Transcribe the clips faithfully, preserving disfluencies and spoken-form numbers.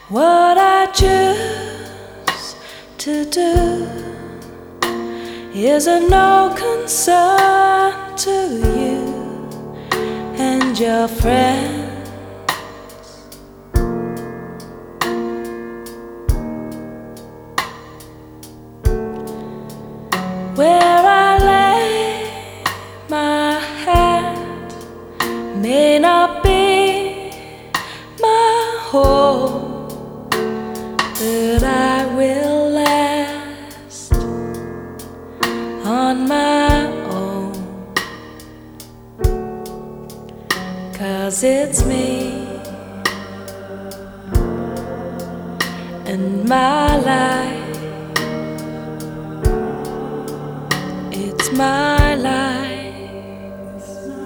What I choose to do is of no concern to you and your friends. Where I lay my head may not be my home, but I will last on my own, 'cause it's me and my life. It's my life.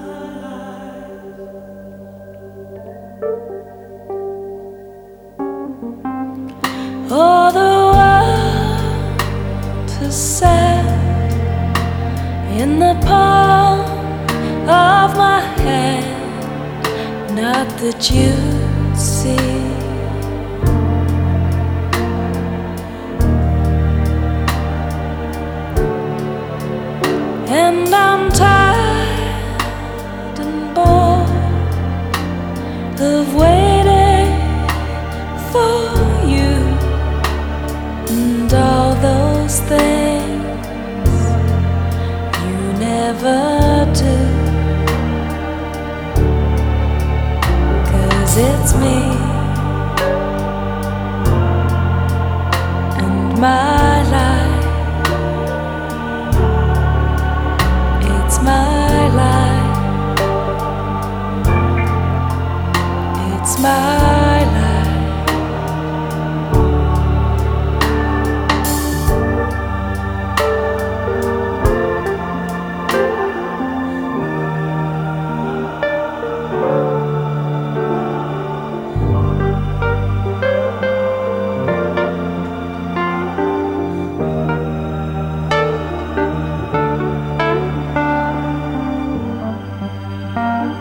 Oh, the world is set in the palm of my hand, not that you'd see. And I'm tired and bored of waiting for you and all those things you never do, 'cause it's me and my life. It's my life. It's my life.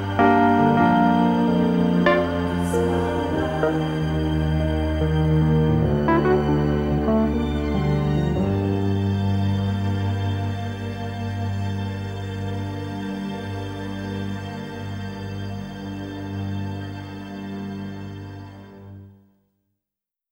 Thank you.